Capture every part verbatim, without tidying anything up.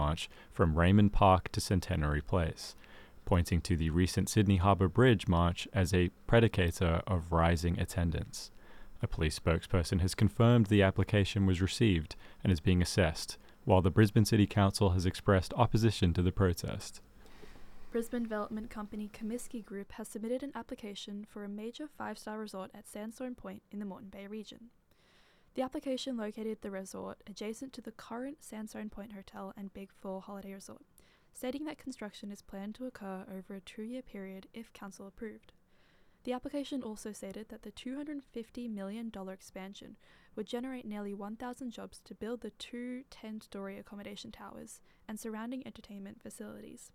March from Raymond Park to Centenary Place, pointing to the recent Sydney Harbour Bridge March as a predicator of rising attendance. A police spokesperson has confirmed the application was received and is being assessed, while the Brisbane City Council has expressed opposition to the protest. Brisbane development company Comiskey Group has submitted an application for a major five-star resort at Sandstone Point in the Moreton Bay region. The application located the resort adjacent to the current Sandstone Point Hotel and Big Four Holiday Resort, stating that construction is planned to occur over a two-year period if council approved. The application also stated that the two hundred fifty million dollars expansion would generate nearly one thousand jobs to build the two ten-story accommodation towers and surrounding entertainment facilities.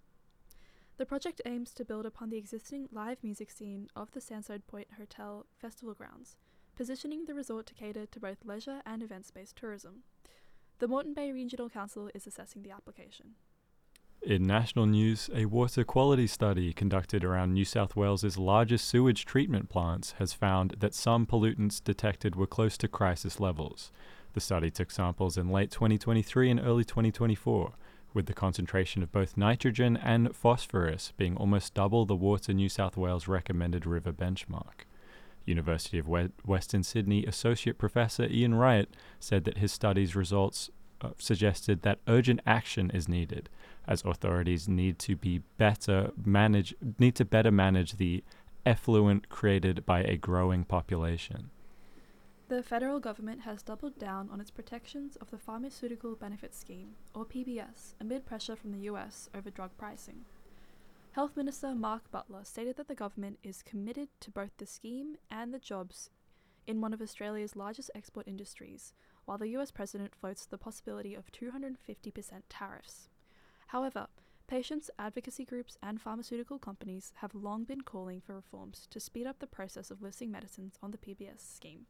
The project aims to build upon the existing live music scene of the Sandstone Point Hotel festival grounds, positioning the resort to cater to both leisure and events-based tourism. The Moreton Bay Regional Council is assessing the application. In national news, a water quality study conducted around New South Wales's largest sewage treatment plants has found that some pollutants detected were close to crisis levels. The study took samples in late twenty twenty-three and early twenty twenty-four, with the concentration of both nitrogen and phosphorus being almost double the Water New South Wales recommended river benchmark. University of we- Western Sydney Associate Professor Ian Wright said that his study's results uh, suggested that urgent action is needed, as authorities need to be better manage need to better manage the effluent created by a growing population. The federal government has doubled down on its protections of the Pharmaceutical Benefits Scheme, or P B S, amid pressure from the U S over drug pricing. Health Minister Mark Butler stated that the government is committed to both the scheme and the jobs in one of Australia's largest export industries, while the U S president floats the possibility of two hundred fifty percent tariffs. However, patients, advocacy groups, and pharmaceutical companies have long been calling for reforms to speed up the process of listing medicines on the P B S scheme.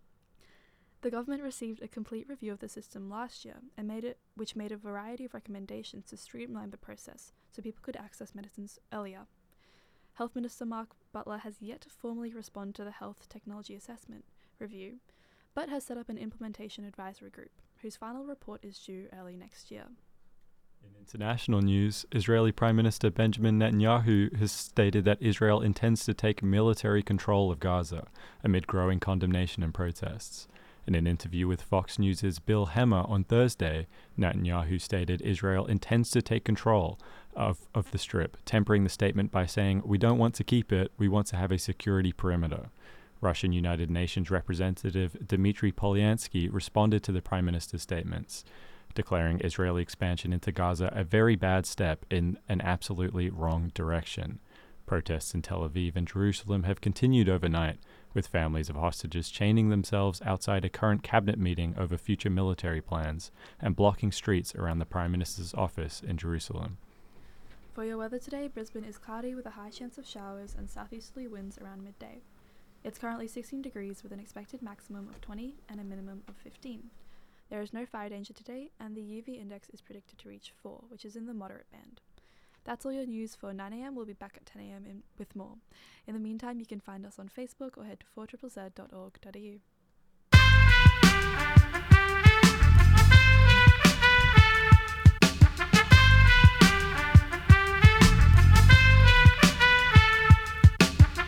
The government received a complete review of the system last year, and made it, which made a variety of recommendations to streamline the process so people could access medicines earlier. Health Minister Mark Butler has yet to formally respond to the Health Technology Assessment Review, but has set up an implementation advisory group, whose final report is due early next year. In international news, Israeli Prime Minister Benjamin Netanyahu has stated that Israel intends to take military control of Gaza amid growing condemnation and protests. In an interview with Fox News' Bill Hemmer on Thursday, Netanyahu stated Israel intends to take control of, of the Strip, tempering the statement by saying, "We don't want to keep it, we want to have a security perimeter." Russian United Nations representative Dmitry Polyansky responded to the Prime Minister's statements, declaring Israeli expansion into Gaza a very bad step in an absolutely wrong direction. Protests in Tel Aviv and Jerusalem have continued overnight, with families of hostages chaining themselves outside a current cabinet meeting over future military plans and blocking streets around the Prime Minister's office in Jerusalem. For your weather today, Brisbane is cloudy with a high chance of showers and southeasterly winds around midday. It's currently sixteen degrees with an expected maximum of twenty and a minimum of fifteen. There is no fire danger today, and the U V index is predicted to reach four, which is in the moderate band. That's all your news for nine a.m. We'll be back at ten a.m. in, with more. In the meantime, you can find us on Facebook or head to four Z Z Z dot org dot a u.